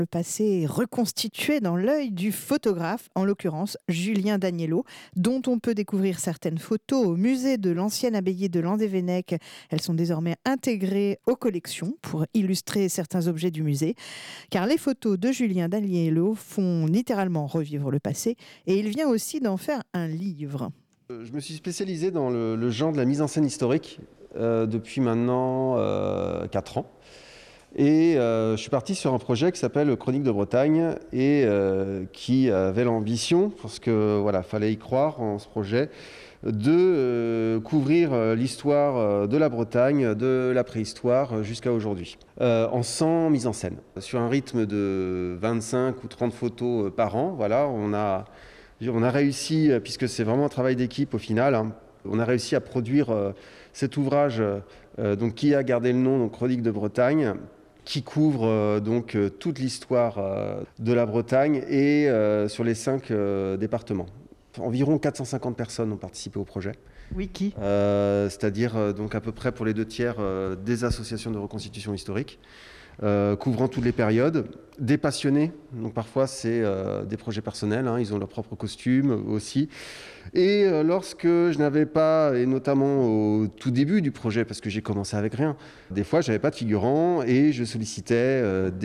Le passé est reconstitué dans l'œil du photographe, en l'occurrence Julien Daniello, dont on peut découvrir certaines photos au musée de l'ancienne abbaye de Landévennec. Elles sont désormais intégrées aux collections pour illustrer certains objets du musée, car les photos de Julien Daniello font littéralement revivre le passé et il vient aussi d'en faire un livre. Je me suis spécialisé dans le genre de la mise en scène historique depuis maintenant 4 ans. Et je suis parti sur un projet qui s'appelle Chroniques de Bretagne et qui avait l'ambition, parce que voilà, fallait y croire en ce projet, de couvrir l'histoire de la Bretagne, de la préhistoire jusqu'à aujourd'hui, en 100 mises en scène. Sur un rythme de 25 ou 30 photos par an, voilà, on a réussi, puisque c'est vraiment un travail d'équipe au final, hein, on a réussi à produire cet ouvrage donc, qui a gardé le nom donc, Chroniques de Bretagne, qui couvre toute l'histoire de la Bretagne et sur les 5 départements. Environ 450 personnes ont participé au projet. Oui, qui C'est-à-dire donc à peu près pour les 2 tiers des associations de reconstitution historique, couvrant toutes les périodes, des passionnés, donc parfois c'est des projets personnels, hein, ils ont leur propre costume aussi. Et lorsque je n'avais pas, et notamment au tout début du projet, parce que j'ai commencé avec rien, des fois je n'avais pas de figurants et je sollicitais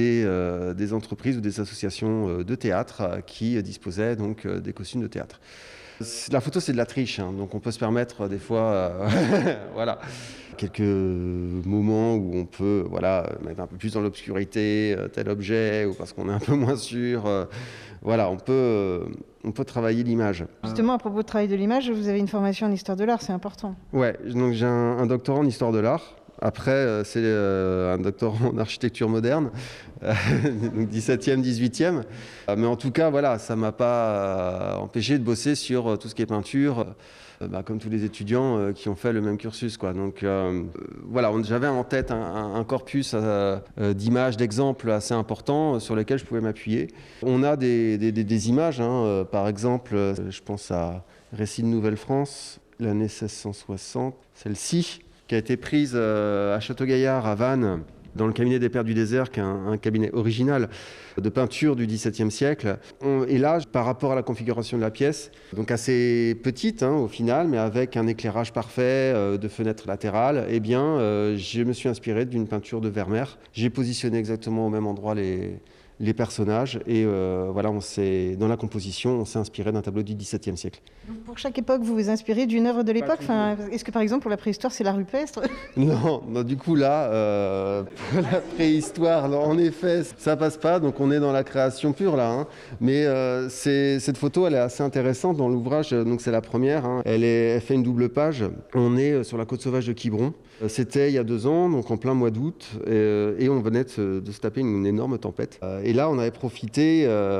des entreprises ou des associations de théâtre qui disposaient donc des costumes de théâtre. La photo, c'est de la triche, hein, donc on peut se permettre des fois, voilà, quelques moments où on peut, voilà, mettre un peu plus dans l'obscurité tel objet, ou parce qu'on est un peu moins sûr. Voilà, on peut travailler l'image. Justement, à propos de travail de l'image, vous avez une formation en histoire de l'art, c'est important. Ouais, donc j'ai un doctorat en histoire de l'art. Après, c'est un doctorat en architecture moderne, donc 17e, 18e. Mais en tout cas, voilà, ça ne m'a pas empêché de bosser sur tout ce qui est peinture, comme tous les étudiants qui ont fait le même cursus, quoi. Donc voilà, j'avais en tête un corpus d'images, d'exemples assez importants sur lesquels je pouvais m'appuyer. On a des images, hein, par exemple, je pense à Récits de Nouvelle-France, l'année 1660, celle-ci, qui a été prise à Château-Gaillard, à Vannes, dans le cabinet des Pères du Désert, qui est un cabinet original de peinture du XVIIe siècle. Et là, par rapport à la configuration de la pièce, donc assez petite hein, au final, mais avec un éclairage parfait de fenêtres latérales, eh bien, je me suis inspiré d'une peinture de Vermeer. J'ai positionné exactement au même endroit les personnages et voilà, dans la composition, on s'est inspiré d'un tableau du XVIIe siècle. Donc pour chaque époque, vous vous inspirez d'une œuvre de l'époque. Est-ce que par exemple pour la préhistoire, c'est l'art rupestre? Non, du coup là, pour la préhistoire, non, en effet, ça passe pas, donc on est dans la création pure là. Hein. Mais cette photo, elle est assez intéressante dans l'ouvrage, donc c'est la première. Hein. Elle fait une double page. On est sur la côte sauvage de Quiberon. C'était il y a 2 ans, donc en plein mois d'août, et on venait de se taper une énorme tempête. Et là, on avait profité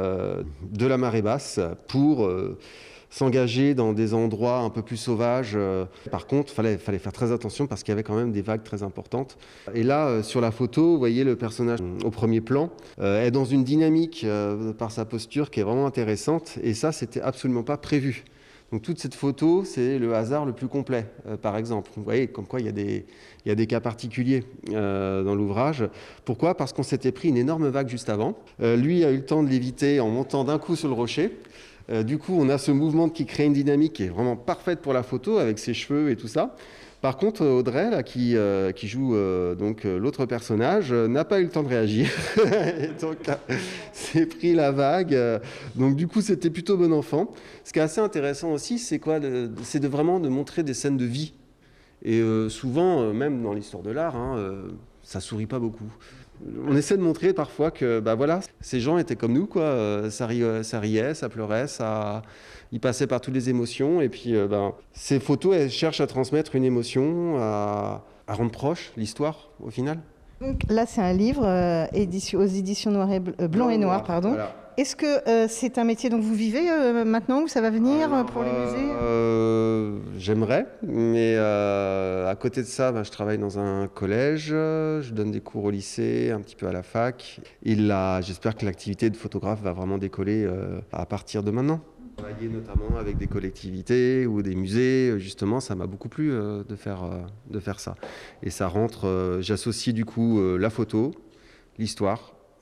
de la marée basse pour s'engager dans des endroits un peu plus sauvages. Par contre, fallait faire très attention parce qu'il y avait quand même des vagues très importantes. Et là, sur la photo, vous voyez le personnage au premier plan est dans une dynamique par sa posture qui est vraiment intéressante. Et ça, c'était absolument pas prévu. Donc toute cette photo, c'est le hasard le plus complet, par exemple. Vous voyez, comme quoi il y a des cas particuliers dans l'ouvrage. Pourquoi ? Parce qu'on s'était pris une énorme vague juste avant. Lui a eu le temps de l'éviter en montant d'un coup sur le rocher. Du coup, on a ce mouvement qui crée une dynamique qui est vraiment parfaite pour la photo, avec ses cheveux et tout ça. Par contre, Audrey, là, qui joue l'autre personnage, n'a pas eu le temps de réagir. Et donc, s'est pris la vague. Donc, du coup, c'était plutôt bon enfant. Ce qui est assez intéressant aussi, c'est quoi ? C'est vraiment de montrer des scènes de vie. Et souvent, même dans l'histoire de l'art, hein, ça sourit pas beaucoup. On essaie de montrer parfois que voilà, ces gens étaient comme nous, quoi. Ça riait, ça pleurait, ils passaient par toutes les émotions. Et puis ces photos, elles cherchent à transmettre une émotion, à rendre proche l'histoire au final. Donc là, c'est un livre aux éditions Blanc et Noir. Pardon. Voilà. Est-ce que c'est un métier dont vous vivez maintenant ou ça va venir pour les musées J'aimerais, mais à côté de ça, je travaille dans un collège, je donne des cours au lycée, un petit peu à la fac. Et là, j'espère que l'activité de photographe va vraiment décoller à partir de maintenant. Travailler notamment avec des collectivités ou des musées, justement, ça m'a beaucoup plu de faire ça. Et ça rentre, j'associe du coup la photo, l'histoire,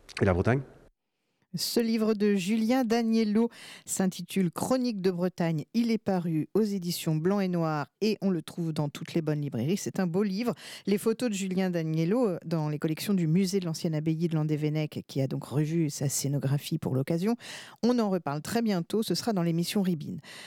Et la Bretagne? Ce livre de Julien Danielot s'intitule Chronique de Bretagne. Il est paru aux éditions Blanc et Noir et on le trouve dans toutes les bonnes librairies. C'est un beau livre. Les photos de Julien Danielot dans les collections du musée de l'ancienne abbaye de Landévennec, qui a donc revu sa scénographie pour l'occasion. On en reparle très bientôt. Ce sera dans l'émission Ribine.